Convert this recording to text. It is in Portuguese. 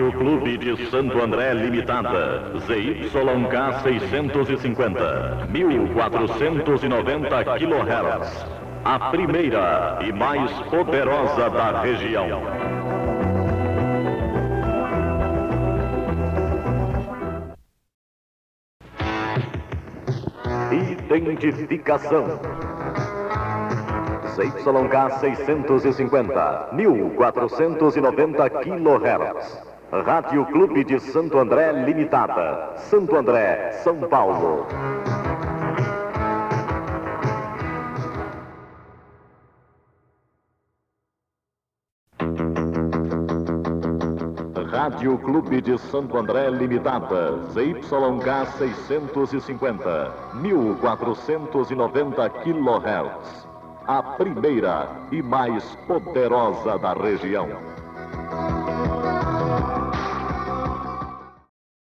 Rádio Clube de Santo André Limitada, ZYK 650, 1490 kHz. A primeira e mais poderosa da região. Identificação. ZYK 650, 1490 kHz. Rádio Clube de Santo André Limitada, Santo André, São Paulo. Rádio Clube de Santo André Limitada, ZYK 650, 1490 kHz. A primeira e mais poderosa da região.